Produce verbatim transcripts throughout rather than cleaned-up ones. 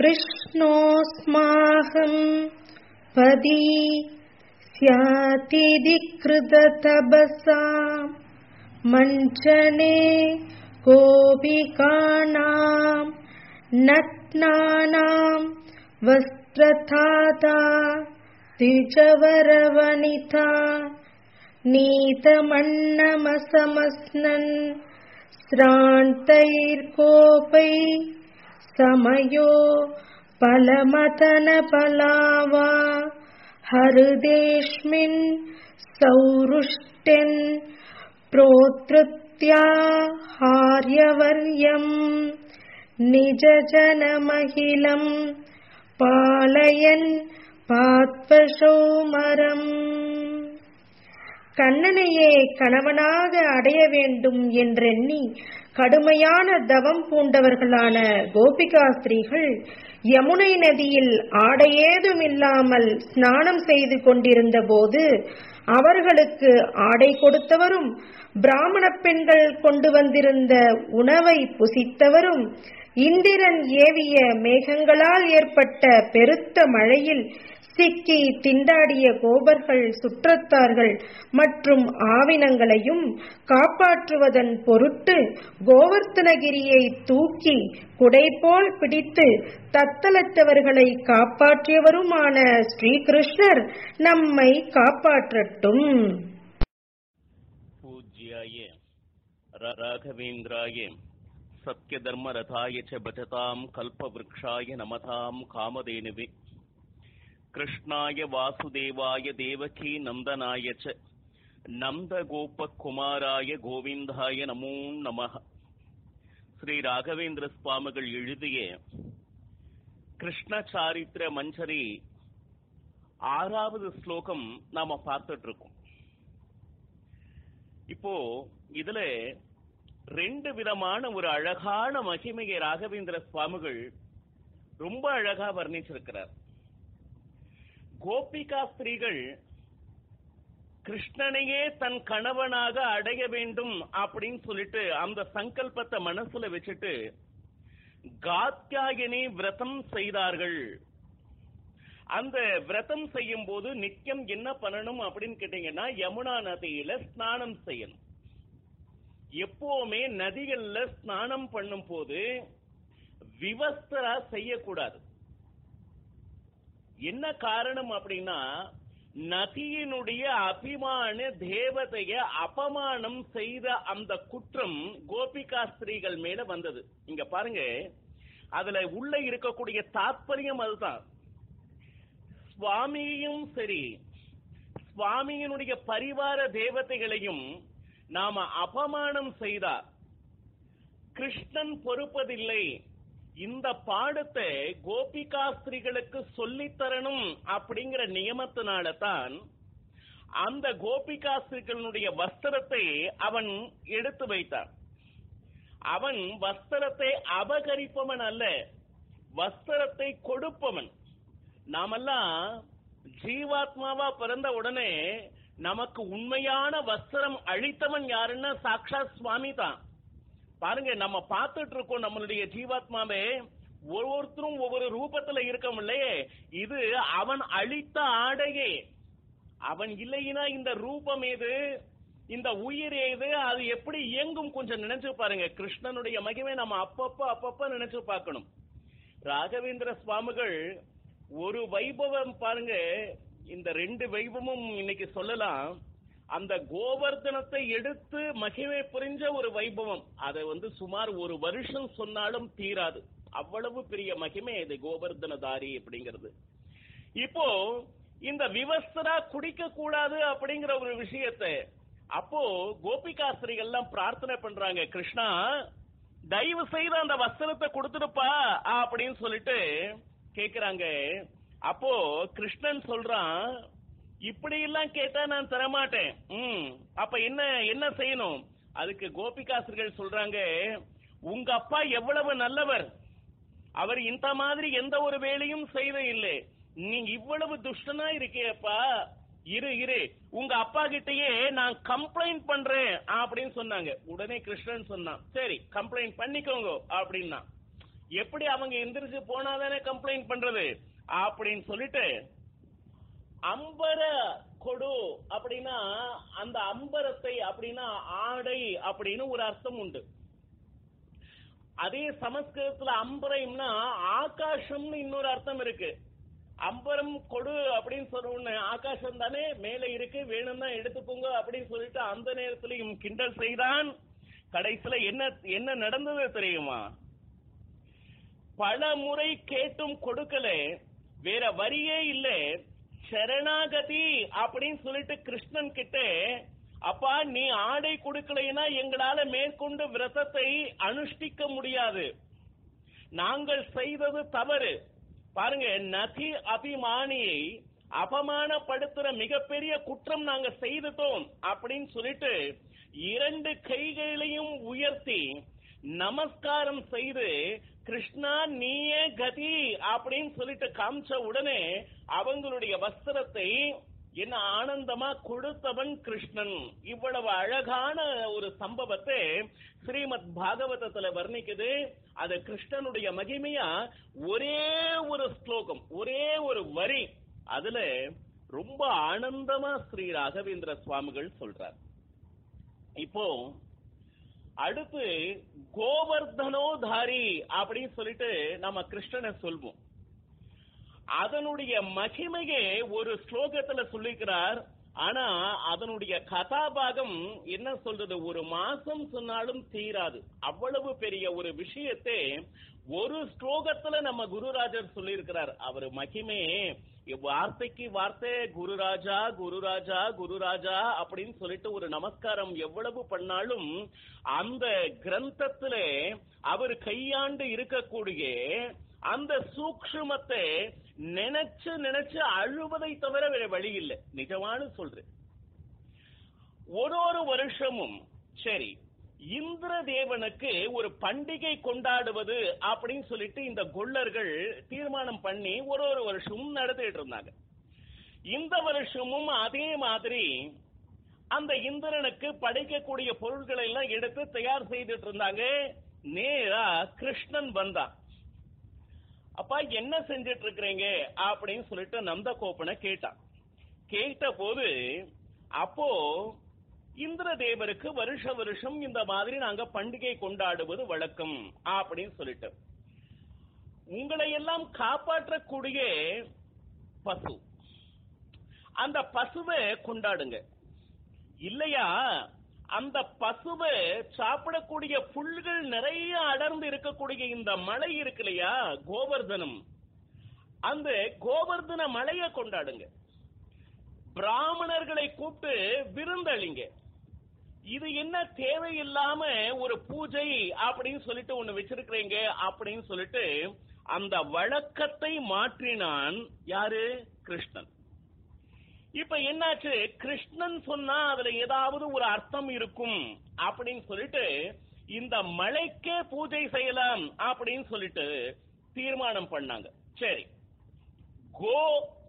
कृष्णोऽस्माहं पदी स्यातिदि कृततपसा मञ्चने गोपिकाणां नग्नानां वस्त्रधाता द्विजवरवनिता नीतमन्नमसमस्नन् श्रान्तैर्गोपै समयो फलमथनफलावा हृदेऽस्मिन् सौरुष्ट्यन् प्रोत्तृत्या हार्यवर्यम् निजजनमखिलं पालयन् பாத்வசௌமரம். கண்ணனையே கணவனாக அடைய வேண்டும் என்றெண்ணி கடுமையான தவம் பூண்டவர்களான கோபிகா ஸ்திரீகள் யமுனை நதியில் ஆடையேதுமில்லாமல் ஸ்நானம் செய்து கொண்டிருந்த போது அவர்களுக்கு ஆடை கொடுத்தவரும் பிராமண பெண்கள் கொண்டு வந்திருந்த உணவை புசித்தவரும் இந்திரன் ஏவிய மேகங்களால் ஏற்பட்ட பெருத்த மழையில் சிக்கி திண்டாடிய கோபர்கள், சுற்றத்தார்கள் மற்றும் ஆவினங்களையும் காப்பாற்றுவதன் பொருட்டு கோவர்த்தனகிரியை தூக்கி குடைபோல் பிடித்து தத்தளத்தவர்களை காப்பாற்றியவருமான ஸ்ரீகிருஷ்ணர் நம்மை காப்பாற்றட்டும். பூஜ்யாய ராகவேந்திராய சத்யதர்மரதாய ச பஜதாம் கல்பவ்ருக்ஷாய நமதாம் காமதேனுவே கிருஷ்ணாய வாசுதேவாய தேவகி நந்தனாய ச நந்தகோபகுமாராய கோவிந்தாய நமோ நமஹ. ஸ்ரீ ராகவேந்திர சுவாமிகள் எழுதிய கிருஷ்ண சாரித்திர மஞ்சரி ஆறாவது ஸ்லோகம் நாம பார்த்துட்டு இருக்கோம். இப்போ இதுல ரெண்டு விதமான ஒரு அழகான மகிமையை ராகவேந்திர சுவாமிகள் ரொம்ப அழகா வர்ணிச்சிருக்கிறார். கோபிகா ஸ்திரீகள் கிருஷ்ணனையே தன் கணவனாக அடைய வேண்டும் அப்படின்னு சொல்லிட்டு அந்த சங்கல்பத்தை மனசுல வச்சுட்டு காத்யாயனி விரதம் செய்தார்கள். அந்த விரதம் செய்யும் போது நித்தியம் என்ன பண்ணணும் அப்படின்னு கேட்டீங்கன்னா யமுனா நதியில ஸ்நானம் செய்யணும். எப்பவுமே நதிகள்ல ஸ்நானம் பண்ணும் போது விவஸ்தரா செய்யக்கூடாது. என்ன காரணம் அப்படின்னா நதியினுடைய அபிமான தேவதைய அபமானம் செய்த அந்த குற்றம் கோபிகா ஸ்திரீகள் மேல வந்தது. இங்க பாருங்க, அதுல உள்ள இருக்கக்கூடிய தாற்பயம் அதுதான். சுவாமியும் சரி, சுவாமியினுடைய பரிவார தேவதைகளையும் நாம அபமானம் செய்தார் கிருஷ்ணன் பொறுப்பதில்லை. இந்த பாடத்தை கோபிகா ஸ்திரீகளுக்கு சொல்லித்தரணும் அப்படிங்கிற நியமத்தினால தான் அந்த கோபிகா ஸ்திரீகளுடைய வஸ்திரத்தை அவன் எடுத்து வைத்தான். அவன் வஸ்திரத்தை அபகரிப்பவன் அல்ல, வஸ்திரத்தை கொடுப்பவன். நாமெல்லாம் ஜீவாத்மாவா பிறந்த உடனே நமக்கு உண்மையான வஸ்திரம் அளித்தவன் யாருன்னா சாக்ஷாத் சுவாமி தான். பாருங்க, நம்ம பார்த்துட்டு இருக்கோம் நம்மளுடைய ஜீவாத்மாவே ஒவ்வொருத்தரும் ஒவ்வொரு ரூபத்துல இருக்கோம் இல்லையே, இது அவன் அளித்த ஆடையே. அவன் இல்லைன்னா இந்த ரூபம் ஏது, இந்த உயிர் ஏது, அது எப்படி இயங்கும் கொஞ்சம் நினைச்சு பாருங்க. கிருஷ்ணனுடைய மகிமை நம்ம அப்பப்ப அப்பப்ப நினைச்சு பார்க்கணும். ராகவேந்திர சுவாமிகள் ஒரு வைபவம் பாருங்க, இந்த ரெண்டு வைபவமும் இன்னைக்கு சொல்லலாம். அந்த கோவர்தனத்தை எடுத்து மகிமை புரிஞ்ச ஒரு வைபவம், அதை வந்து சுமார் ஒரு வருஷம் சொன்னாலும் தீராது. அவ்வளவு பெரிய மகிமை இது கோவர்தனதாரி அப்படிங்கிறது. இப்போ இந்த விவஸ்தரா குடிக்க கூடாது அப்படிங்கிற ஒரு விஷயத்தை அப்போ கோபிகாஸ்திரிகள் எல்லாம் பிரார்த்தனை பண்றாங்க, கிருஷ்ணா தயவு செய்து அந்த வஸ்திரத்தை கொடுத்துடுப்பா அப்படின்னு சொல்லிட்டு கேக்குறாங்க. அப்போ கிருஷ்ணன் சொல்றான், இப்படி எல்லாம் கேட்டா நான் தரமாட்டேன். உம் அப்ப என்ன என்ன செய்யணும்? அதுக்கு கோபிகாஸ்திரிகள் சொல்றாங்க, உங்க அப்பா எவ்வளவு நல்லவர், அவர் இந்த மாதிரி எந்த ஒரு வேலையும் செய்த இல்லை, நீங்க இவ்வளவு துஷ்டனா இருக்கியப்பா, இரு இரு உங்க அப்பா கிட்டயே நான் கம்ப்ளைண்ட் பண்றேன் அப்படின்னு சொன்னாங்க. உடனே கிருஷ்ணன் சொன்னான், சரி கம்ப்ளைண்ட் பண்ணிக்கோங்க அப்படின்னா. எப்படி அவங்க எந்திரிச்சு போனாதானே கம்ப்ளைண்ட் பண்றது அப்படின்னு சொல்லிட்டு அம்பர கொடு அப்படின்னா அந்த அம்பரத்தை அப்படின்னா ஆடை அப்படின்னு ஒரு அர்த்தம் உண்டு. அதே சமஸ்கிருதத்துல அம்பரம்னா ஆகாசம்னு இன்னொரு அர்த்தம் இருக்கு. அம்பரம் கொடு அப்படின்னு சொன்ன ஆகாசம் தானே மேல இருக்கு, வேணும்னா எடுத்துக்கோங்க அப்படின்னு சொல்லிட்டு அந்த நேரத்திலையும் கிண்டல் செய்தான். கடைசியில என்ன என்ன நடந்தது தெரியுமா? பல முறை கேட்டும் கொடுக்கல, வேற வரியே இல்ல, சரணாகதி அப்படின்னு சொல்லிட்டு கிருஷ்ணன் கிட்ட, அப்பா நீ ஆடை கொடுக்கலைன்னா எங்களால மேற்கொண்டு விரதத்தை அனுஷ்டிக்க முடியாது, நாங்கள் செய்தது தவறு. பாருங்க, நதி அபிமானியை அபமானப்படுத்துற மிகப்பெரிய குற்றம் நாங்க செய்துட்டோம் அப்படின்னு சொல்லிட்டு இரண்டு கைகளையும் உயர்த்தி நமஸ்காரம் செய்து கிருஷ்ணா நீயே கதி அப்படின்னு சொல்லிட்டு காமிச்ச உடனே அவங்களுடைய வஸ்திரத்தை என்ன ஆனந்தமா கொடுத்தவன் கிருஷ்ணன். இவ்வளவு அழகான ஒரு சம்பவத்தை ஸ்ரீமத் பாகவதத்துல வர்ணிக்குது. அது கிருஷ்ணனுடைய மகிமையா ஒரே ஒரு ஸ்லோகம், ஒரே ஒரு வரி, அதுல ரொம்ப ஆனந்தமா ஸ்ரீ ராகவேந்திர சுவாமிகள் சொல்றார். இப்போ அடுத்து கோவர்தனோதாரி அப்படின்னு சொல்லிட்டு நம்ம கிருஷ்ணனை சொல்வோம். அதனுடைய மகிமையே ஒரு ஸ்லோகத்துல சொல்லிக்கிறார். ஆனா அதனுடைய கதாபாகம் என்ன சொல்றது, ஒரு மாசம் சொன்னாலும் தீராது. அவ்வளவு பெரிய ஒரு விஷயத்தை ஒரு ஸ்லோகத்துல நம்ம குருராஜர் சொல்லியிருக்கிறார். அவர் மகிமையே வார்த்தைக்கு வார்த்தை குருராஜா குருராஜா குருராஜா அப்படின்னு சொல்லிட்டு ஒரு நமஸ்காரம் எவ்வளவு பண்ணாலும் அந்த கிரந்தத்துல அவர் கையாண்டு இருக்கக்கூடிய அந்த சூக்ஷ்மத்தை நினைச்சு நினைச்சு அழுவதை தவிர வேற வழி இல்லை. நிஜமான சொல்றேன். ஒரு ஒரு வருஷமும் சரி இந்திர தேவனுக்கு ஒரு பண்டிகை கொண்டாடுவது அப்படின்னு சொல்லிட்டு இந்த கொள்ளர்கள் தீர்மானம் பண்ணி ஒரு ஒரு வருஷமும் நடத்திட்டு இருந்தாங்க. இந்த வருஷமும் அதே மாதிரி அந்த இந்திரனுக்கு படைக்கக்கூடிய பொருட்களை எல்லாம் எடுத்து தயார் செய்துட்டு இருந்தாங்க. நேரா கிருஷ்ணன் வந்தான். அப்பா என்ன செஞ்சிட்டு இருக்கிறீங்க அப்படின்னு சொல்லிட்டு நந்த கோபனை கேட்டான். கேட்ட போது அப்போ இந்திர தேவருக்கு வருஷ வருஷம் இந்த மாதிரி நாங்க பண்டிகை கொண்டாடுவது வழக்கம் அப்படின்னு சொல்லிட்டு, உங்களை எல்லாம் காப்பாற்றக்கூடிய பசு, அந்த பசுவை கொண்டாடுங்க, இல்லையா அந்த பசுவை சாப்பிடக்கூடிய புல்கள் நிறைய அடர்ந்து இருக்கக்கூடிய இந்த மலை இருக்கு இல்லையா கோவர்தனம், அந்த கோவர்தன மலையை கொண்டாடுங்க, பிராமணர்களை கூப்பிட்டு விருந்தளிங்க. இது என்ன தேவையில்லாம ஒரு பூஜை அப்படின்னு சொல்லிட்டு ஒண்ணு வச்சிருக்கிறீங்க அப்படின்னு சொல்லிட்டு அந்த வழக்கத்தை மாற்றினான். யாரு? கிருஷ்ணன். இப்ப என்னாச்சு, கிருஷ்ணன் சொன்னா அதுல ஏதாவது ஒரு அர்த்தம் இருக்கும் அப்படின்னு சொல்லிட்டு இந்த மலைக்கே பூஜை செய்யலாம் அப்படின்னு சொல்லிட்டு தீர்மானம் பண்ணாங்க. சரி, கோ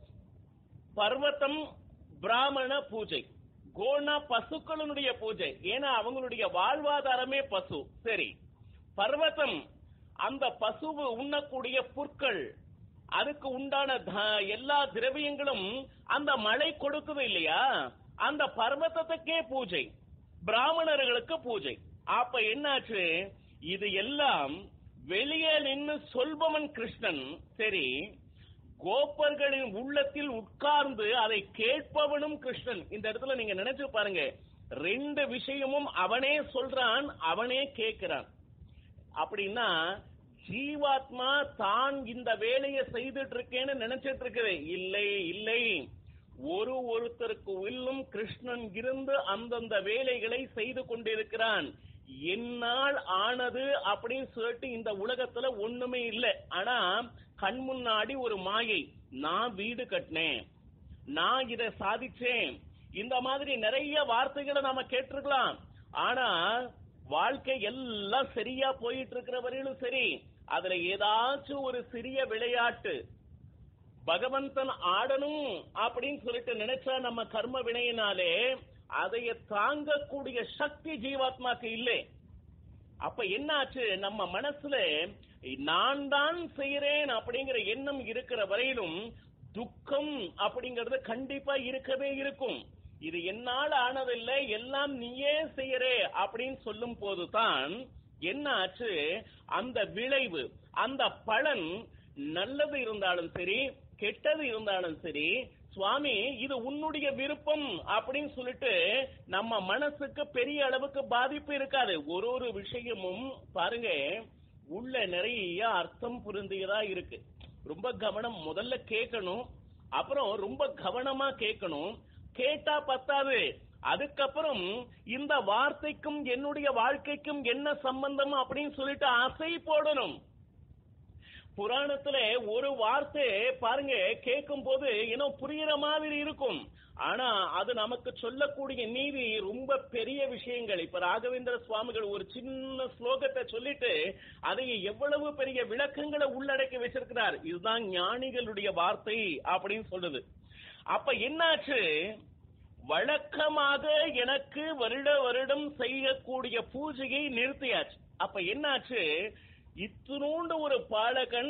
பர்வதம் பிராமண பூஜை, கோனா பசுக்களுடைய பூஜை, ஏன்னா அவங்களுடைய வாழ்வாதாரமே பசு. சரி, பர்வதம் அந்த பசுவு உண்ணக்கூடிய புற்கள், அதுக்கு உண்டான எல்லா திரவியங்களும் அந்த மலை கொடுக்குது இல்லையா, அந்த பர்வதத்துக்கே பூஜை, பிராமணர்களுக்கு பூஜை. அப்ப என்னாச்சு, இது எல்லாம் வெளியே நின்று சொல்பவன் கிருஷ்ணன். சரி, கோப்பர்களின் உள்ளத்தில் உட்கார்ந்து அதை கேட்பவனும் கிருஷ்ணன். இந்த இடத்துல நீங்க நினைச்சு பாருங்க, ரெண்டு விஷயமும் அவனே சொல்றான், அவனே கேட்கிறான். அப்படின்னா ஜீவாத்மா தான் இந்த வேலையை செய்துட்டு இருக்கேன்னு நினைச்சிட்டு இருக்குது. இல்லை இல்லை, ஒரு ஒருத்தருக்கு உள்ளும் கிருஷ்ணன் இருந்து அந்தந்த வேலைகளை செய்து கொண்டிருக்கிறான். என்னால் ஆனது அப்படின்னு சொல்லிட்டு இந்த உலகத்துல ஒண்ணுமே இல்லை. ஆனா கண் முன்னாடி ஒரு மாயை, நான் வீடு கட்டினேன், நான் இதை சாதிச்சேன், இந்த மாதிரி நிறைய வார்த்தைகளை நாம கேட்டிருக்கலாம். ஆனா வாழ்க்கை எல்லாம் சரியா போயிட்டு இருக்கிற வரையிலும் சரி, அதுல ஏதாச்சும் ஒரு சிறிய விளையாட்டு பகவந்தன் ஆடணும் அப்படின்னு சொல்லிட்டு நினைச்சா நம்ம கர்ம வினையினாலே அதைய தாங்கக்கூடிய சக்தி ஜீவாத்மாக்கு இல்லை. அப்ப என்னாச்சு, நம்ம மனசுல நான் தான் செய்யறேன் அப்படிங்கிற எண்ணம் இருக்கிற வரையிலும் துக்கம் அப்படிங்கறது கண்டிப்பா இருக்கவே இருக்கும். இது என்னால் ஆனதில்லை, எல்லாம் நீயே செய்யறே அப்படின்னு சொல்லும் போதுதான் என்ன ஆச்சு, அந்த விளைவு, அந்த பலன் நல்லது இருந்தாலும் சரி கெட்டது இருந்தாலும் சரி, சுவாமி இது உன்னுடைய விருப்பம் அப்படின்னு சொல்லிட்டு நம்ம மனசுக்கு பெரிய அளவுக்கு பாதிப்பு இருக்காது. ஒரு ஒரு விஷயமும் பாருங்க உள்ள நிறைய அர்த்தம் புரிந்ததா இருக்கு. ரொம்ப கவனம் முதல்ல கேட்கணும், அப்புறம் ரொம்ப கவனமா கேட்கணும். கேட்டா பத்தாது, அதுக்கப்புறம் இந்த வார்த்தைக்கும் என்னுடைய வாழ்க்கைக்கும் என்ன சம்பந்தம் அப்படின்னு சொல்லிட்டு அசை போடணும். புராணத்துல ஒரு வார்த்தை பாருங்க கேட்கும் போது இன்னும் புரியுற மாதிரி இருக்கும், ஆனா அது நமக்கு சொல்லக்கூடிய நீதி ரொம்ப பெரிய விஷயங்கள். இப்ப ராகவேந்திர சுவாமிகள் ஒரு சின்ன ஸ்லோகத்தை சொல்லிட்டு அதை எவ்வளவு பெரிய விளக்கங்களை உள்ளடக்கி வச்சிருக்கிறார். இதுதான் ஞானிகளுடைய வார்த்தை அப்படின்னு சொல்லுது. அப்ப என்னாச்சு, வழக்கமாக எனக்கு வருட வருடம் செய்யக்கூடிய பூஜையை நிறுத்தியாச்சு. அப்ப என்னாச்சு, இத்தினூண்டு ஒரு பாலகன்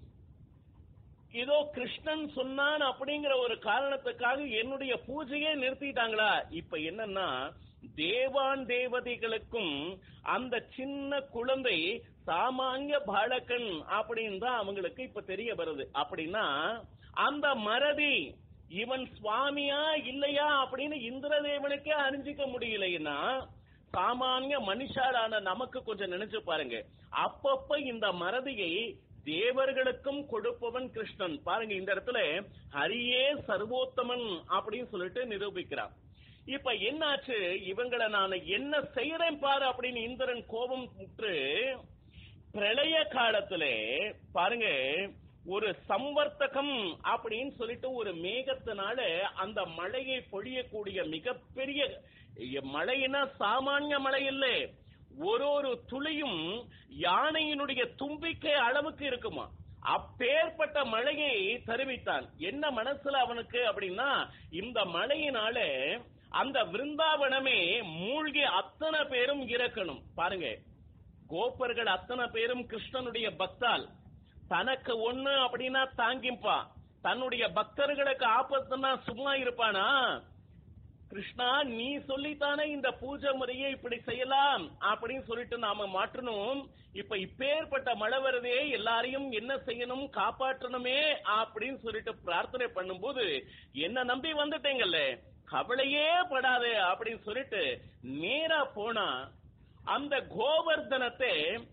இதோ கிருஷ்ணன் சொன்னான் அப்படிங்கிற ஒரு காரணத்துக்காக என்னுடைய பூஜையை நிறுத்திட்டாங்களா? இப்ப என்னன்னா, தேவான் தேவதைகளுக்கும் அந்த சின்ன குழந்தை சாமானிய பாலகன் அப்படின்னு தான் அவங்களுக்கு இப்ப தெரிய வருது. அப்படின்னா அந்த மறதி இவன் சுவாமியா இல்லையா அப்படின்னு இந்திரதேவனுக்கே அறிஞ்சிக்க முடியலைன்னா சாமானிய மனுஷாலான நமக்கு கொஞ்சம் நினைச்சு பாருங்க. அப்பப்ப இந்த மறதியை தேவர்களுக்கும் கொடுப்பவன் கிருஷ்ணன். பாருங்க இந்த இடத்துல ஹரியே சர்வோத்தமன் அப்படின்னு சொல்லிட்டு நிரூபிக்கிறான். இப்ப என்னாச்சு, இவங்களை நான் என்ன செய்யறேன் பாரு அப்படின்னு இந்திரன் கோபம் முற்று பிரளய காலத்துல பாருங்க ஒரு சம்வர்த்தகம் அப்படின்னு சொல்லிட்டு ஒரு மேகத்தினால அந்த மழையை பொழியக்கூடிய மிகப்பெரிய மழைனா சாமானிய மழை இல்லை, ஒரு ஒரு துளியும் யானையினுடைய தும்பிக்கை அளவுக்கு இருக்குமா. அப்பேற்பட்ட மழையை தருவித்தான். என்ன மனசுல அவனுக்கு அப்படின்னா, இந்த மழையினால அந்த விருந்தாவனமே மூழ்கி அத்தனை பேரும் இறக்கணும். பாருங்க, கோப்பர்கள் அத்தனை பேரும் கிருஷ்ணனுடைய பக்தால். தனக்கு ஒண்ணு அப்படின்னா தாங்கிப்பா, தன்னுடைய பக்தர்களுக்கு ஆபத்துனா சும்மா இருப்பானா? கிருஷ்ணா நீ சொல்லித்தானே இந்த பூஜை முறையை இப்படி செய்யலாம் அப்படின்னு சொல்லிட்டு நாம மாற்றணும். இப்ப இப்பேற்பட்ட மழை வருதே, எல்லாரையும் என்ன செய்யணும், காப்பாற்றணுமே அப்படின்னு சொல்லிட்டு பிரார்த்தனை பண்ணும்போது என்ன நம்பி வந்துட்டேங்கல்ல, கவலையே படாது அப்படின்னு சொல்லிட்டு நேரா போனா அந்த கோவர்தனத்தை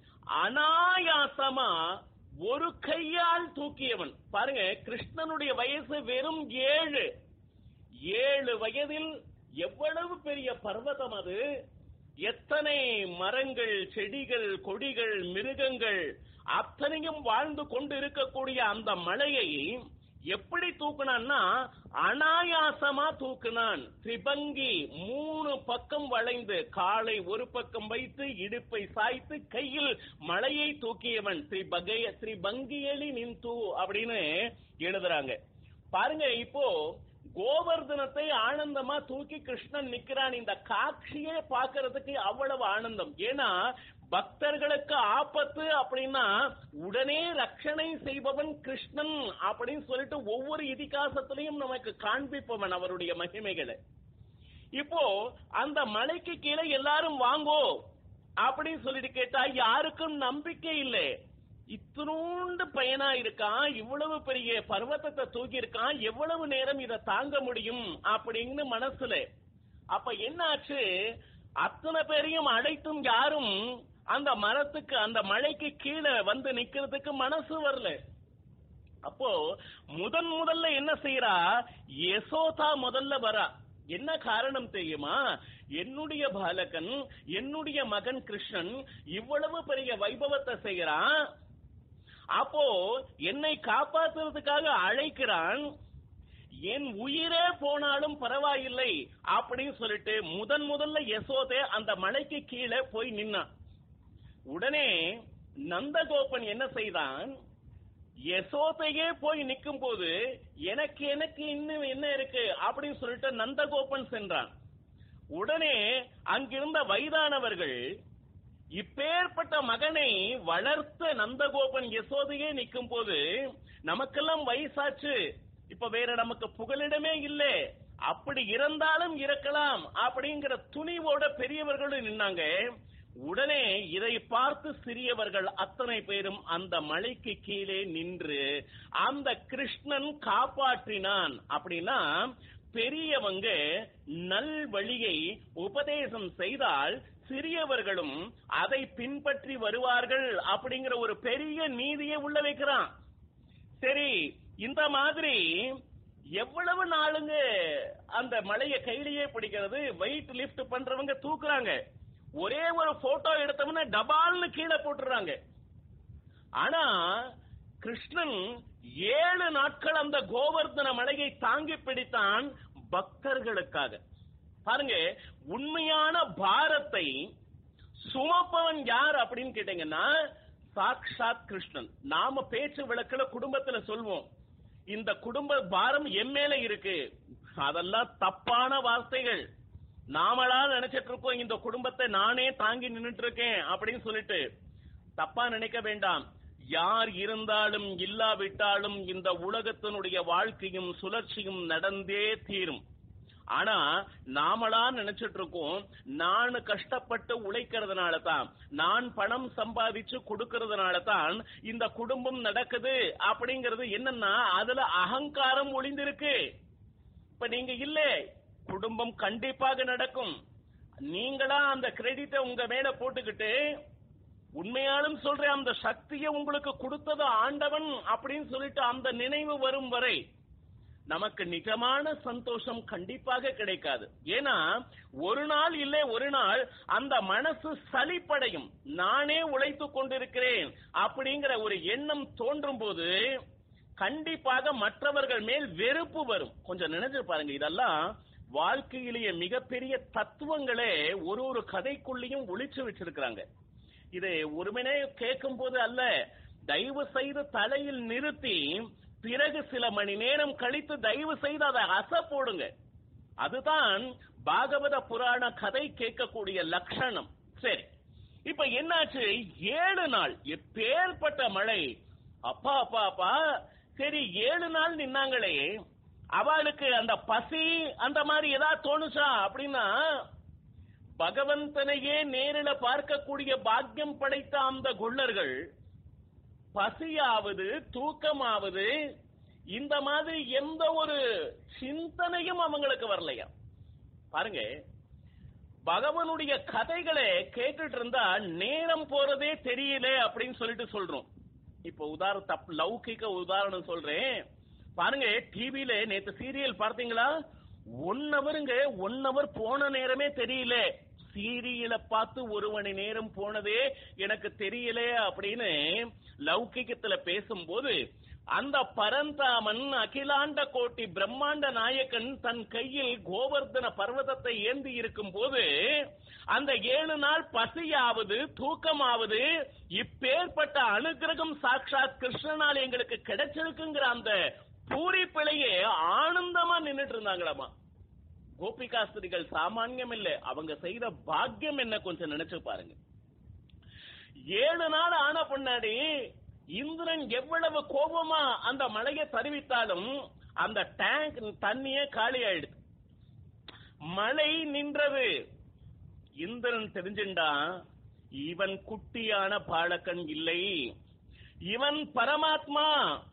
அனாயாசமா ஒரு கையால் தூக்கியவன். பாருங்க, கிருஷ்ணனுடைய வயசு வெறும் ஏழு. ஏழு வயதில் எவ்வளவு பெரிய பர்வதம் அது, எத்தனை மரங்கள் செடிகள் கொடிகள் மிருகங்கள் அத்தனையும் வாழ்ந்து கொண்டு இருக்கக்கூடிய அந்த மலையை எப்படி தூக்குனான்னா அனாயாசமா தூக்குனான். திரிபங்கி மூணு பக்கம் வளைந்து காலை ஒரு பக்கம் வைத்து இடுப்பை சாய்த்து கையில் மலையை தூக்கியவன் திரிபகைய திரிபங்கியலி நின்று அப்படின்னு எழுதுறாங்க. பாருங்க, இப்போ கோவர்தனத்தை ஆனந்தமா தூக்கி கிருஷ்ணன் நிக்கிறான். இந்த காட்சியே பாக்குறதுக்கு அவ்வளவு ஆனந்தம். ஏன்னா பக்தர்களுக்கு ஆபத்து அப்படின்னா உடனே ரட்சணை செய்பவன் கிருஷ்ணன் அப்படின்னு சொல்லிட்டு ஒவ்வொரு இதிகாசத்திலையும் நமக்கு காண்பிப்பவன் அவருடைய மகிமைகளை. இப்போ அந்த மலைக்கு கீழே எல்லாரும் வாங்கோ அப்படின்னு சொல்லிட்டு கேட்டா யாருக்கும் நம்பிக்கை இல்லை. இத்தினூண்டு பையனா இருக்கான், இவ்வளவு பெரிய பர்வத்தத்தை தூக்கி இருக்கான், எவ்வளவு நேரம் இதை தாங்க முடியும் அப்படின்னு மனசுல. அப்ப என்ன ஆச்சு, அத்தனை பேரையும் அழைத்தும் யாரும் அந்த மரத்துக்கு அந்த மலைக்கு கீழே வந்து நிக்கிறதுக்கு மனசு வரல. அப்போ முதன் முதல்ல என்ன செய்யறா, யசோதா முதல்ல வரா. என்ன காரணம் தெரியுமா, என்னுடைய பாலகன் என்னுடைய மகன் கிருஷ்ணன் இவ்வளவு பெரிய வைபவத்தை செய்யறான், அப்போ என்னை காப்பாற்றுறதுக்காக அழைக்கிறான், என் உயிரே போனாலும் பரவாயில்லை அப்படின்னு சொல்லிட்டு முதன் முதல்ல யசோதே அந்த மலைக்கு கீழே போய் நின்னான். உடனே நந்தகோபன் என்ன செய்தான், யசோதையே போய் நிற்கும் போது எனக்கு எனக்கு இன்னும் என்ன இருக்கு அப்படின்னு சொல்லிட்டு நந்தகோபன் சென்றான். உடனே அங்கிருந்த வயதானவர்கள் இப்பேற்பட்ட மகனை வளர்த்த நந்தகோபன் யசோதையே நிற்கும் போது நமக்கெல்லாம் வயசாச்சு, இப்ப வேற நமக்கு புகலிடமே இல்லை, அப்படி இருந்தாலும் இருக்கலாம் அப்படிங்கிற துணிவோட பெரியவர்களும் நின்னாங்க. உடனே இதை பார்த்து சிறியவர்கள் அத்தனை பேரும் அந்த மலைக்கு கீழே நின்று அந்த கிருஷ்ணன் காப்பாற்றினான். அப்படின்னா பெரியவங்க நல் வழியை உபதேசம் செய்தால் சிறியவர்களும் அதை பின்பற்றி வருவார்கள் அப்படிங்கிற ஒரு பெரிய நீதியை உள்ள வைக்கிறான். சரி, இந்த மாதிரி எவ்வளவு நாளுங்க அந்த மலையை கையிலேயே பிடிக்கிறது, வெயிட் லிப்ட் பண்றவங்க தூக்குறாங்க, ஒரே ஒரு போட்டோ எடுத்தவன டபால்னு கீழே போட்டுறாங்க. ஆனா கிருஷ்ணன் ஏழு நாட்கள் அந்த கோவர்தன மலையை தாங்கி பிடித்தான் பக்தர்களுக்காக. பாருங்க, உண்மையான பாரத்தை சுமப்பவன் யார் அப்படின்னு கேட்டீங்கன்னா சாக்ஷாத் கிருஷ்ணன். நாம பேச்சு விளக்குல குடும்பத்துல சொல்வோம், இந்த குடும்ப பாரம் என் மேல இருக்கு, அதெல்லாம் தப்பான வார்த்தைகள். நாமளா நினைச்சிட்டு இருக்கோம் இந்த குடும்பத்தை நானே தாங்கி நின்னுட்டு இருக்கேன் அப்படின்னு சொல்லிட்டு. தப்பா நினைக்க வேண்டாம். யார் இருந்தாலும் இல்லாவிட்டாலும் இந்த உலகத்தினுடைய வாழ்க்கையும் சுழற்சியும் நடந்தே தீரும். ஆனா நாமளா நினைச்சிட்டு இருக்கோம் நான் கஷ்டப்பட்டு உழைக்கிறதுனால தான், நான் பணம் சம்பாதிச்சு கொடுக்கறதுனால தான் இந்த குடும்பம் நடக்குது அப்படிங்கிறது என்னன்னா அதுல அகங்காரம் ஒளிந்திருக்கு. இப்ப நீங்க இல்ல, குடும்பம் கண்டிப்பாக நடக்கும். நீங்களா அந்த கிரெடிட்டை உங்க மேல போட்டுக்கிட்டு, உண்மையாலும் சொல்றேன் அந்த சக்தியை உங்களுக்கு கொடுத்தது ஆண்டவன் அப்படின்னு சொல்லிட்டு அந்த நினைவு வரும் வரை நமக்கு நிஜமான சந்தோஷம் கண்டிப்பாக கிடைக்காது. ஏன்னா ஒரு நாள் இல்லை ஒரு நாள் அந்த மனசு சலிப்படையும். நானே உழைத்து கொண்டிருக்கிறேன் அப்படிங்கிற ஒரு எண்ணம் தோன்றும் போது கண்டிப்பாக மற்றவர்கள் மேல் வெறுப்பு வரும். கொஞ்சம் நினைச்சு பாருங்க, இதெல்லாம் வாழ்க்கையிலேயே மிகப்பெரிய தத்துவங்களே ஒரு ஒரு கதைக்குள்ளேயும் ஒளிச்சு வச்சிருக்கிறாங்க. இது ஒருமனே கேட்கும் போது அல்ல, தயவு செய்து தலையில் நிறுத்தி பிறகு சில மணி நேரம் கழித்து தயவு செய்து அதை அச போடுங்க. அதுதான் பாகவத புராண கதை கேட்கக்கூடிய லட்சணம். சரி, இப்ப என்னாச்சு, ஏழு நாள் எப்பேற்பட்ட மழை, அப்பா அப்பா அப்பா. சரி, ஏழு நாள் நின்னாங்களே, அவளுக்கு அந்த பசி அந்த மாதிரி ஏதாவது தோணுச்சா அப்படின்னா, பகவந்தனையே நேரில பார்க்கக்கூடிய பாக்கியம் படைத்த அந்த குள்ளர்கள் பசியாவது தூக்கமாவது இந்த மாதிரி எந்த ஒரு சிந்தனையும் அவங்களுக்கு வரலையா. பாருங்க, பகவானுடைய கதைகளை கேட்டுட்டு இருந்தா நேரம் போறதே தெரியல அப்படின்னு சொல்லிட்டு சொல்றோம். இப்ப உதாரணம் தப்பு லௌகிக உதாரணம் சொல்றேன் பாருங்க. டிவில நேத்து சீரியல் பார்த்தீங்களா? ஒன் ஹவருங்க, ஒன் ஹவர் போன நேரமே தெரியல. சீரியலை பார்த்து ஒரு மணி நேரம் போனதே எனக்கு தெரியல அப்படின்னு லௌகிகத்துல பேசும்போது, அந்த பரந்தாமன் அகிலாண்ட கோட்டி பிரம்மாண்ட நாயகன் தன் கையில் கோவர்தன பர்வதத்தை ஏந்தி இருக்கும் போது அந்த ஏழு நாள் பசியாவது தூக்கமாவது இப்பேற்பட்ட அனுகிரகம் சாட்சாத் கிருஷ்ணனால் எங்களுக்கு கிடைச்சிருக்குங்கிற அந்த பூரிப்பிழையே ஆனந்தமா நின்றுட்டு இருந்தாங்களாமா. கோபிகாஸ்திரிகள் சாமான்யம் இல்ல, அவங்க செய்த பாக்கியம் என்ன கொஞ்சம் நினைச்சு பாருங்க. ஏழு நாள் ஆன பின்னாடி இந்திரன் எவ்வளவு கோபமா அந்த மலையை தருவித்தாலும் அந்த டேங்க் தண்ணியே காலி ஆயிடுது. மழை நின்றது. இந்திரன் தெரிஞ்சுண்டா இவன் குட்டியான பாலகன் இல்லை, இவன் பரமாத்மா,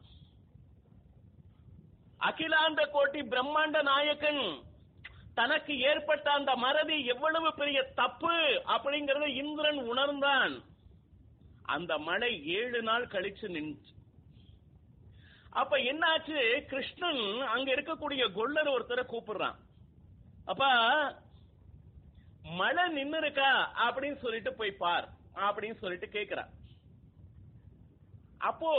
அகிலாண்ட கோட்டி பிரம்மாண்ட நாயகன். தனக்கு ஏற்பட்ட அந்த மறதி எவ்வளவு பெரிய தப்பு அப்படிங்கறத இந்திரன் உணர்ந்தான். அந்த மழை ஏழு நாள் கழிச்சு நின்று. அப்ப என்னாச்சு, கிருஷ்ணன் அங்க இருக்கக்கூடிய கொள்ளர் ஒருத்தரை கூப்பிடுறான். அப்பா மழை நின்னு இருக்கா அப்படின்னு சொல்லிட்டு போய் பார் அப்படின்னு சொல்லிட்டு கேக்குறான். அப்போ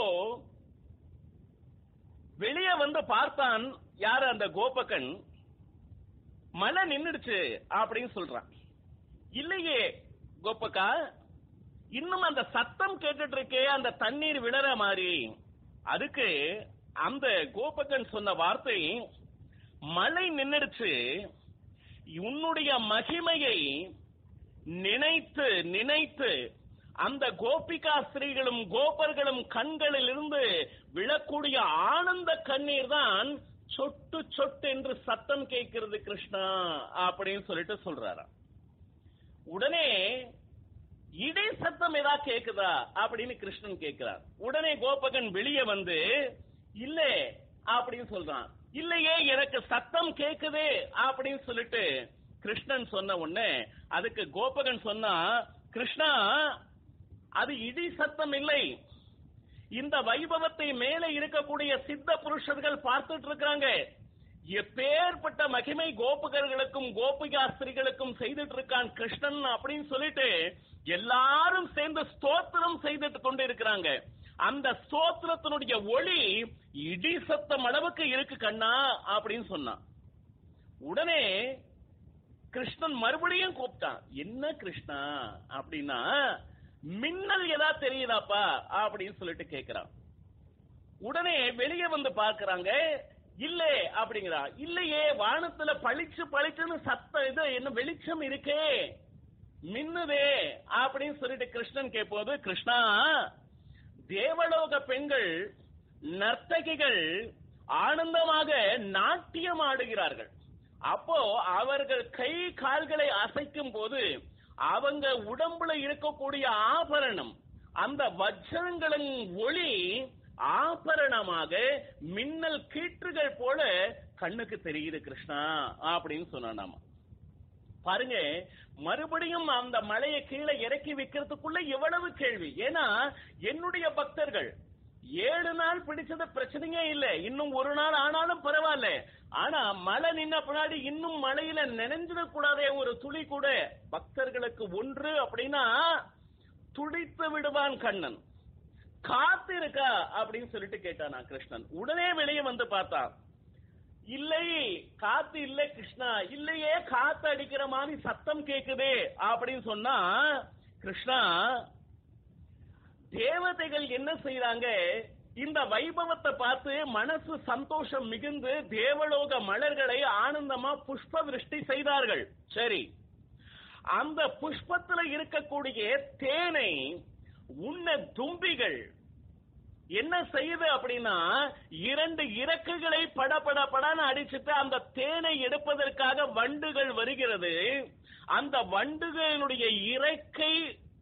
வெளியே வந்து பார்த்தான் யாரு அந்த கோபகன். மழை நின்னுடுச்சு அப்படின்னு சொல்றான். இல்லையே கோபகா, இன்னும் அந்த சத்தம் கேட்டுட்டு இருக்கே, அந்த தண்ணீர் விழற மாதிரி. அதுக்கு அந்த கோபகன் சொன்ன வார்த்தை, மழை நின்னுடுச்சு, உன்னுடைய மகிமையை நினைத்து நினைத்து அந்த கோபிகா ஸ்திரீகளும் கோபர்களும் கண்களில் இருந்து விழக்கூடிய ஆனந்த கண்ணீர் தான் சொட்டு சொட்டு என்று சத்தம் கேட்கிறது கிருஷ்ணா அப்படின்னு சொல்லிட்டு சொல்றாராம். உடனே இடை சத்தம் ஏதா கேக்குதா அப்படின்னு கிருஷ்ணன் கேட்கிறார். உடனே கோபகன் வெளியே வந்து இல்ல அப்படின்னு சொல்றான். இல்லையே எனக்கு சத்தம் கேக்குது அப்படின்னு சொல்லிட்டு கிருஷ்ணன் சொன்ன உடனே அதுக்கு கோபகன் சொன்னா, கிருஷ்ணா அது இடி சத்தம் இல்லை, இந்த வைபவத்தை மேலே இருக்கக்கூடிய சித்த புருஷர்கள் பார்த்துட்டு இருக்காங்க, எப்பேற்பட்ட மகிமை கோபகர்களுக்கும் கோபிகாஸ்திரிகளுக்கும் செய்துட்டு இருக்கான் கிருஷ்ணன் அப்படின்னு சொல்லிட்டு எல்லாரும் சேர்ந்து ஸ்தோத்திரம் செய்துட்டு கொண்டு இருக்கிறாங்க. அந்த ஸ்தோத்திரத்தினுடைய ஒளி இடி சத்தம் அளவுக்கு இருக்கு கண்ணா அப்படின்னு சொன்னான். உடனே கிருஷ்ணன் மறுபடியும் கூப்பிட்டான். என்ன கிருஷ்ணா அப்படின்னா, மின்னல் ஏதாவது தெரியுதாப்பா அப்படின்னு சொல்லிட்டு கேட்கிறான். உடனே வெளியே வந்து பார்க்கறாங்க, இல்ல அப்படிங்கிறா. இல்லையே, வானத்துல பளிச்சு பளிச்சுன்னு சத்தம் இது என்ன வெளிச்சம் இருக்கே, மின்னுதே அப்படின்னு சொல்லிட்டு கிருஷ்ணன் கேட்போது, கிருஷ்ணா தேவலோக பெண்கள் நர்த்தகிகள் ஆனந்தமாக நாட்டியம் ஆடுகிறார்கள். அப்போ அவர்கள் கை கால்களை அசைக்கும் போது அவங்க உடம்புல இருக்கக்கூடிய ஆபரணம், அந்த வஜ்ரங்களின் ஒளி ஆபரணமாக மின்னல் கீற்றுகள் போல கண்ணுக்கு தெரியுது கிருஷ்ணா அப்படின்னு சொன்னாமா. பாருங்க, மறுபடியும் அந்த மலையை கீழே இறக்கி வைக்கிறதுக்குள்ள எவ்வளவு கேள்வி. ஏன்னா என்னுடைய பக்தர்கள் ஏழு நாள் பிடிச்சது பிரச்சனையே இல்லை, இன்னும் ஒரு நாள் ஆனாலும் பரவாயில்ல. ஆனா மழை நின்ன பின்னாடி இன்னும் மழையில நினைஞ்சிடக் கூடாதே ஒரு துளி கூட. பக்தர்களுக்கு ஒன்று அப்படின்னா துடித்து விடுவான் கண்ணன். காத்து இருக்கா அப்படின்னு சொல்லிட்டு கேட்டானா கிருஷ்ணன். உடனே வெளியே வந்து பார்த்தான். இல்லை காத்து இல்லை கிருஷ்ணா. இல்லையே, காத்து அடிக்கிற மாதிரி சத்தம் கேக்குதே அப்படின்னு சொன்னா, கிருஷ்ணா தேவதைகள் என்ன செய்யறாங்க, இந்த வைபவத்தை பார்த்து மனசு சந்தோஷம் மிகுந்து தேவலோக மலர்களை ஆனந்தமா புஷ்ப விருஷ்டி செய்தார்கள். சரி, அந்த புஷ்பத்துல இருக்கக்கூடிய தேனை உன்ன தும்பிகள் என்ன செய்யுது அப்படின்னா, இரண்டு இறக்குகளை படபட படன்னு அடிச்சுட்டு அந்த தேனை எடுப்பதற்காக வண்டுகள் வருகிறது. அந்த வண்டுகளுடைய இறக்கை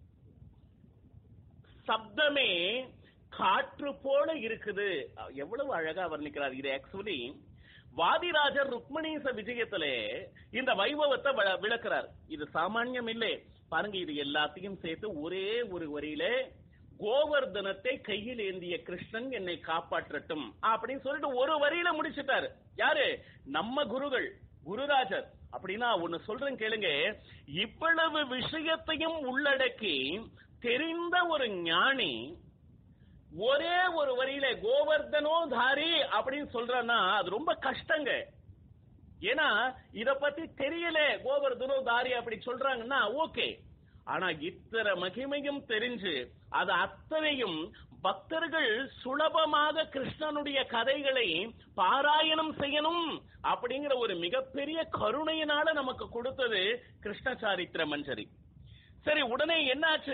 சப்தமே காற்று போல இருக்குது. எவ்வளவு அழகா வர்ணிக்கிறார். இது ஆக்சுவலி வாதிராஜர் ருக்மணீச விஜயத்திலே இந்த வைபவத்தை விளக்குறார். இது சாமானியம் இல்லை. பாருங்க, இது எல்லாத்தையும் சேர்த்து ஒரே ஒரு வரியில கோவர்தனத்தை கையில் ஏந்திய கிருஷ்ணன் என்னை காப்பாற்றட்டும் அப்படின்னு சொல்லிட்டு ஒரு வரியில முடிச்சுட்டாரு. யாரு? நம்ம குருகள், குருராஜர். அப்படின்னா ஒன்னு சொல்றேன் கேளுங்க, இவ்வளவு விஷயத்தையும் உள்ளடக்கி தெரிந்த ஒரு ஞானி ஒரே ஒரு வரியில கோவர்தனோ தாரி அப்படின்னு சொல்றன்னா அது ரொம்ப கஷ்டங்க. ஏன்னா இத பத்தி தெரியல, கோவர்தனோ தாரி அப்படி சொல்றாங்கன்னா ஓகே. ஆனா இத்தனை மகிமையும் தெரிஞ்சு அது அத்தனையும் பக்தர்கள் சுலபமாக கிருஷ்ணனுடைய கதைகளை பாராயணம் செய்யணும் அப்படிங்கிற ஒரு மிகப்பெரிய கருணையினால நமக்கு கொடுத்தது கிருஷ்ண சாரித்திர மஞ்சரி. சரி, உடனே என்னாச்சு,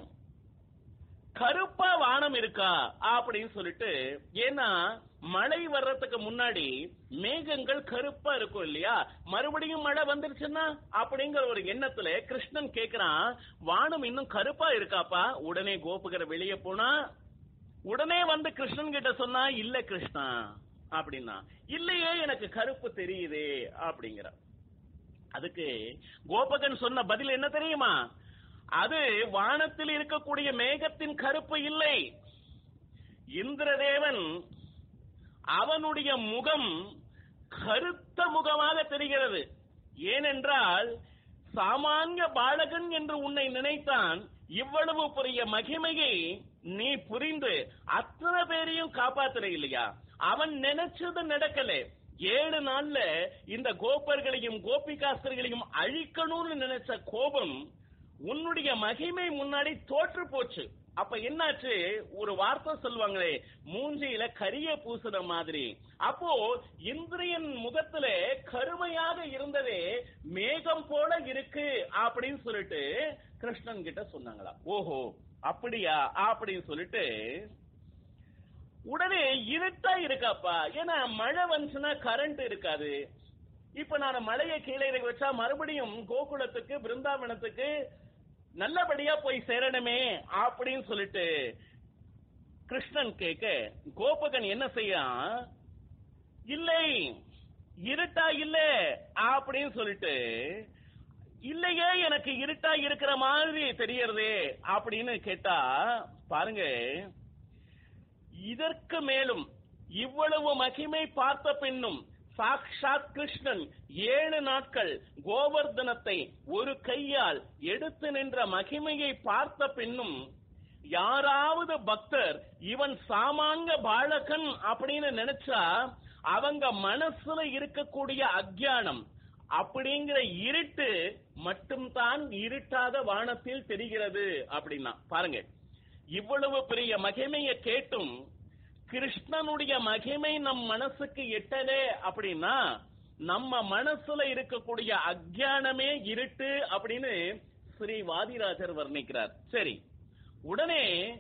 கருப்பா வானம் இருக்கா அப்படின்னு சொல்லிட்டு, ஏன்னா மழை வர்றதுக்கு முன்னாடி மேகங்கள் கருப்பா இருக்கும் இல்லையா, மறுபடியும் மழை வந்துருச்சுன்னா அப்படிங்கிற ஒரு எண்ணத்துல கிருஷ்ணன் கேக்குறான், வானம் இன்னும் கருப்பா இருக்காப்பா. உடனே கோபுகர் வெளியே போனா, உடனே வந்து கிருஷ்ணன் கிட்ட சொன்னா, இல்ல கிருஷ்ணா அப்படின்னா, இல்லையே எனக்கு கருப்பு தெரியுதே அப்படிங்கிற. அதுக்கு கோபகன் சொன்ன பதில் என்ன தெரியுமா, அது வானத்தில் இருக்கக்கூடிய மேகத்தின் கருப்பு இல்லை, இந்திரதேவன் அவனுடைய முகம் கருத்த முகமாக தெரிகிறது. ஏனென்றால் சாமானிய பாலகன் என்று உன்னை நினைத்தான், இவ்வளவு பெரிய மகிமையை நீ புரிந்து அத்தனை பேரையும் காப்பாத்துற இல்லையா, அவன் நினைச்சது நடக்கல. ஏழு நாள்ல இந்த கோபர்களையும் கோபிகாஸ்திரிகளையும் அழிக்கணும்னு நினைச்ச கோபம் உன்னுடைய மகிமை முன்னாடி தோற்று போச்சு. அப்ப என்னாச்சு, ஒரு வார்த்தை சொல்லுவாங்களே, மூஞ்சியில கரிய பூசுற மாதிரி. அப்போ இந்திரன் முகத்துல கருமையாக இருந்ததே மேகம் போல இருக்கு அப்படின்னு சொல்லிட்டு கிருஷ்ணன் கிட்ட சொன்னாங்களா. ஓஹோ அப்படியா அப்படின்னு சொல்லிட்டு உடனே இருட்டா இருக்காப்பா, ஏன்னா மழை வந்துச்சுன்னா கரண்ட் இருக்காது. இப்ப நான் மழையை கீழே இறக்கி வச்சா மறுபடியும் கோகுலத்துக்கு பிருந்தாவனத்துக்கு நல்லபடியா போய் சேரணுமே அப்படின்னு சொல்லிட்டு கிருஷ்ணன் கேட்க, கோபகன் என்ன செய்ய, இல்லை இருட்டா இல்ல அப்படின்னு சொல்லிட்டு, இல்லையே எனக்கு இருட்டா இருக்கிற மாதிரி தெரியறதே அப்படின்னு கேட்டா, பாருங்க இதற்கு மேலும் இவ்வளவு மகிமை பார்த்த பின்னும் சாக்ஷாத் கிருஷ்ணன் ஏழு நாட்கள் கோவர்தனத்தை ஒரு கையால் எடுத்து நின்ற மகிமையை பார்த்த பின்னும் யாராவது பக்தர் இவன் சாமான்ய பாலகன் அப்படின்னு நினைச்சா அவங்க மனசுல இருக்கக்கூடிய அஜ்ஞானம் அப்படிங்கிற இருட்டு மட்டும்தான் இருட்டாத வானத்தில் தெரிகிறது அப்படின்னா. பாருங்க, இவ்வளவு பெரிய மகிமையை கேட்டும் கிருஷ்ணனுடைய மகிமை நம் மனசுக்கு எட்டலே அப்படின்னா நம்ம மனசுல இருக்கக்கூடிய அஜ்ஞானமே இருட்டு அப்படின்னு ஸ்ரீ வாதிராஜர் வர்ணிக்கிறார். சரி, உடனே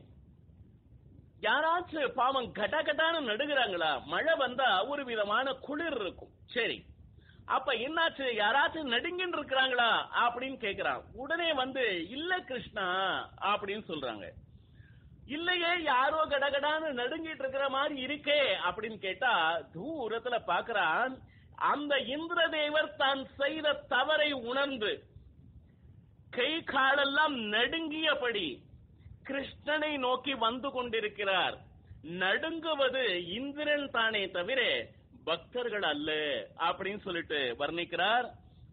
யாராச்சும் பாவம் கடகடான்னு நடுகிறாங்களா, மழை வந்தா ஒரு விதமான குளிர் இருக்கும். சரி, அப்ப என்னாச்சு, யாராச்சும் நடுங்கின்னு இருக்கிறாங்களா அப்படின்னு கேக்குறான். உடனே வந்து இல்ல கிருஷ்ணா அப்படின்னு சொல்றாங்க. இல்லையே யாரோ கடகடான்னு நடுங்கிட்டு இருக்கிற மாதிரி இருக்கே அப்படின்னு கேட்டா, தூரத்துல பாக்குறான் அந்த இந்திரதேவர் தான் செய்த தவறை உணர்ந்து கை காலெல்லாம் நடுங்கியபடி கிருஷ்ணனை நோக்கி வந்து கொண்டிருக்கிறார். நடுங்குவது இந்திரன் தானே தவிர பக்தர்கள் அல்ல அப்படின்னு சொல்லிட்டு வர்ணிக்கிறார்.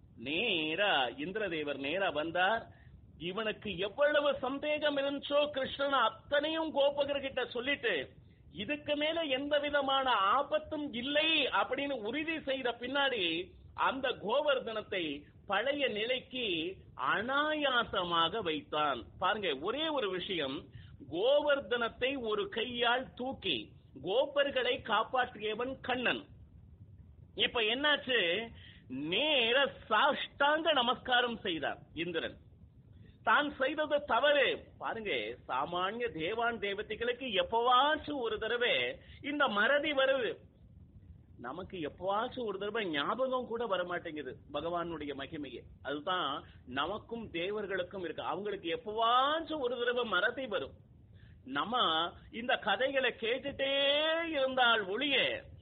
நேரா இந்திரதேவர் நேரா வந்தார். இவனுக்கு எவ்வளவு சந்தேகம் இருந்துச்சோ கிருஷ்ணன் அத்தனையும் கோபகர்கிட்ட சொல்லிட்டு இதுக்கு மேல எந்த விதமான ஆபத்தும் இல்லை அப்படின்னு உறுதி செய்த பின்னாடி அந்த கோவர்தனத்தை பழைய நிலைக்கு அனாயாசமாக வைத்தான். பாருங்க, ஒரே ஒரு விஷயம், கோவர்தனத்தை ஒரு கையால் தூக்கி கோபர்களை காப்பாற்றியவன் கண்ணன். இப்ப என்னாச்சு, நேர சாஷ்டாங்க நமஸ்காரம் செய்தான் இந்திரன். தான் செய்தது தவறு. பாருங்க, சாமானிய தேவான் தேவதைகளுக்கு எப்பவாச்சும் ஒரு தடவை இந்த மறதி வருது. நமக்கு எப்பவாச்சும் ஒரு தடவை ஞாபகம் கூட வரமாட்டேங்குது பகவானுடைய மகிமையை. அதுதான் நமக்கும் தேவர்களுக்கும் இருக்கு. அவங்களுக்கு எப்பவாச்சும் ஒரு தடவை மறதி வரும். நம்ம இந்த கதைகளை கேட்டுட்டே இருந்தால் ஒழிய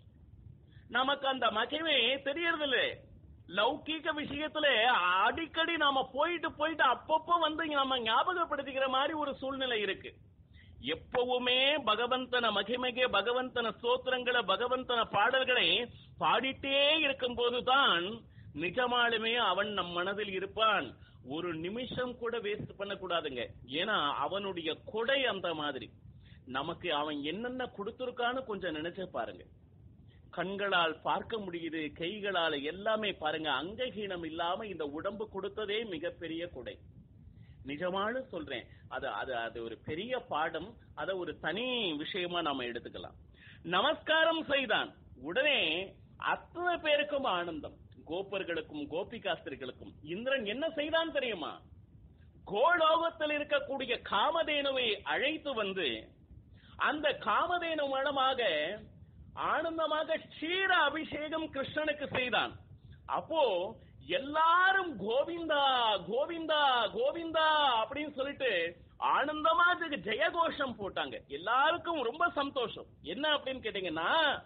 நமக்கு அந்த மகிமை தெரியறதில்லை. லௌகீக விஷயத்துல அடிக்கடி நாம போயிட்டு போயிட்டு அப்பப்போ வந்து நம்ம ஞாபகப்படுத்திக்கிற மாதிரி ஒரு சூழ்நிலை இருக்கு. எப்பவுமே பகவந்தன மகிமைக்கு பகவந்தன ஸ்தோத்திரங்களை பகவந்தன பாடல்களை பாடிட்டே இருக்கும் போதுதான் நிஜமாலுமே அவன் நம் மனதில் இருப்பான். ஒரு நிமிஷம் கூட வேஸ்ட் பண்ண கூடாதுங்க. ஏன்னா அவனுடைய கொடை அந்த மாதிரி. நமக்கு அவன் என்னென்ன கொடுத்திருக்கான்னு கொஞ்சம் நினைச்சு பாருங்க. கண்களால் பார்க்க முடியுது, கைகளால எல்லாமே பாருங்க. அங்கஹீனம் இல்லாம இந்த உடம்பு கொடுத்ததே மிகப்பெரிய கொடை. நிஜமானு சொல்றேன். அது அது அது ஒரு பெரிய பாடம். அத ஒரு தனி விஷயமா நாம எடுத்துக்கலாம். நமஸ்காரம் செய்தான். உடனே அத்தனை பேருக்கும் ஆனந்தம், கோபர்களுக்கும் கோபிகாஸ்திரிகளுக்கும். இந்திரன் என்ன செய்தான் தெரியுமா? கோலோகத்தில் இருக்கக்கூடிய காமதேனுவை அழைத்து வந்து அந்த காமதேனு மூலமாக ஆனந்தமாக க்ஷீர அபிஷேகம் கிருஷ்ணனுக்கு செய்தான். அப்போ எல்லாரும் கோவிந்தா கோவிந்தா கோவிந்தா அப்படின்னு சொல்லிட்டு ஆனந்தமா அதுக்கு ஜெயகோஷம் போட்டாங்க. எல்லாருக்கும் ரொம்ப சந்தோஷம். என்ன அப்படின்னு கேட்டீங்கன்னா,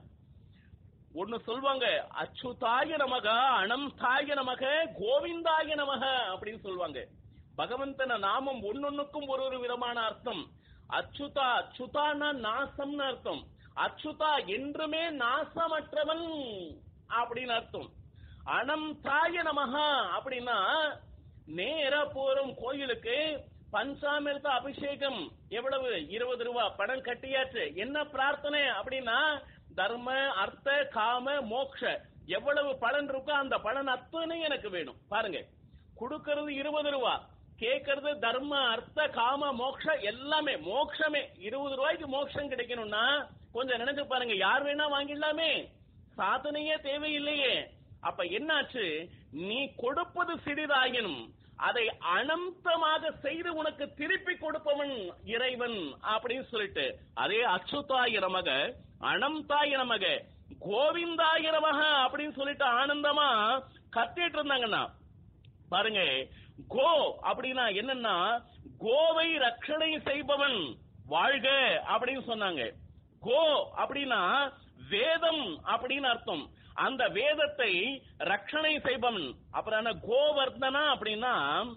ஒன்னு சொல்வாங்க, அச்சுதாய நமக, அனந்தாய நமக, கோவிந்தாய நமக அப்படின்னு சொல்லுவாங்க. பகவந்தன நாமம் ஒன்னொன்னுக்கும் ஒரு ஒரு விதமான அர்த்தம். அச்சுதா, அச்சுதான்னா நாசம்னு அர்த்தம். அச்சுதா என்றுமே நாசமற்றவன் அப்படின்னு அர்த்தம். அனந்தாய நமஹா அப்படின்னா நேரா போறோம் கோயிலுக்கு, பஞ்சாமிர்த அபிஷேகம் எவ்வளவு, இருபது ரூபாய் பணம் கட்டியாச்சு. என்ன பிரார்த்தனை அப்படின்னா தர்ம அர்த்த காம மோக்ஷ எவ்வளவு பலன் இருக்கோ அந்த பலன் அத்தனை எனக்கு வேணும். பாருங்க, கொடுக்கிறது இருபது ரூபாய், கேட்கறது தர்ம அர்த்த காம மோக்ஷ எல்லாமே, மோக்ஷமே. இருபது ரூபாய்க்கு மோட்சம் கிடைக்கணும்னா கொஞ்சம் நினைச்சு பாருங்க, யார் வேணா வாங்கிடலாமே, சாதனையே தேவையில்லையே. அப்ப என்னாச்சு, நீ கொடுப்பது சிறிதாயினும் அதை அனந்தமாக செய்து உனக்கு திருப்பி கொடுப்பவன் இறைவன் அப்படின்னு சொல்லிட்டு, அதே அச்சுதாய நமக, அனந்தாய நமக, கோவிந்தாய நமக அப்படின்னு சொல்லிட்டு ஆனந்தமா கத்திட்டு இருந்தாங்கன்னா பாருங்க. கோ அப்படின்னா என்னன்னா, கோவை ரட்சணை செய்பவன் வாழ்க அப்படின்னு சொன்னாங்க. கோ அப்படின்னா வேதம் அப்படின்னு அர்த்தம். அந்த வேதத்தை ரட்சணை செய்பவன். அப்புறம் கோவர்தனா அப்படின்னா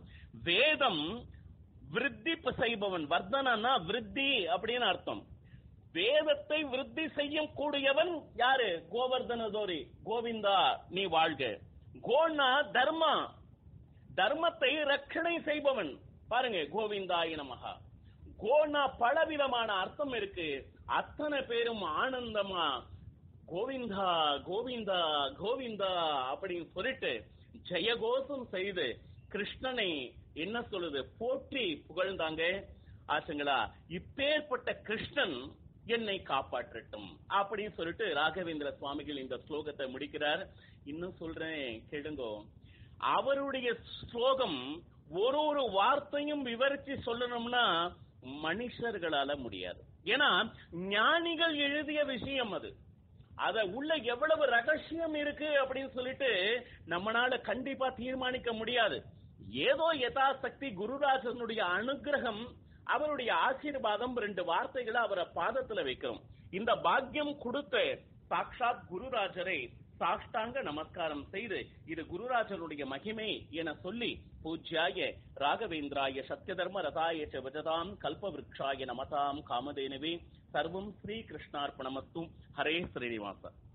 வேதம் விருத்தி செய்பவன். வர்தனா விருத்தி அப்படின்னு அர்த்தம். வேதத்தை விருத்தி செய்யும் கூடியவன் யாரு? கோவர்தனதோரி, கோவிந்தா நீ வாழ்க. கோன்னா தர்மா, தர்மத்தை ரட்சணை செய்பவன். பாருங்க, கோவிந்தாய நமஹா. கோனா பலவிதமான அர்த்தம் இருக்கு. அத்தனை பேரும் ஆனந்தமா கோவிந்தா கோவிந்தா கோவிந்தா அப்படின்னு சொல்லிட்டு ஜெயகோஷம் செய்து கிருஷ்ணனை என்ன சொல்லுது, போற்றி புகழ்ந்தாங்க. ஆச்சுங்களா? இப்பேற்பட்ட கிருஷ்ணன் என்னை காப்பாற்றட்டும் அப்படின்னு சொல்லிட்டு ராகவேந்திர சுவாமிகள் இந்த ஸ்லோகத்தை முடிக்கிறார். இன்னும் சொல்றேன் கேளுங்கோ. அவருடைய ஸ்லோகம் ஒரு ஒரு வார்த்தையும் விவரிச்சு சொல்லணும்னா மனுஷர்களால முடியாது. ஏன்னா ஞானிகள் எழுதிய விஷயம் அது. அத உள்ள எவ்வளவு ரகசியம் இருக்கு அப்படின்னு சொல்லிட்டு நம்மளால கண்டிப்பா தீர்மானிக்க முடியாது. ஏதோ யதாசக்தி குருராஜனுடைய அனுகிரகம், அவருடைய ஆசீர்வாதம், ரெண்டு வார்த்தைகளை அவரை பாதத்துல வைக்கிறோம். இந்த பாக்கியம் கொடுத்த சாக்ஷாத் குருராஜரை சாஷ்டாங்க நமஸ்காரம் செய்து இது குருராஜனுடைய மகிமை என சொல்லி பூஜ்யாய ராகவேந்திராய சத்யதர்ம ரதாய ச வஜதாம் கல்பவ்ருக்ஷாய நமதாம் காமதேனவே சர்வம் ஸ்ரீ கிருஷ்ணார்ப்பணமஸ்து. ஹரே ஸ்ரீனிவாச.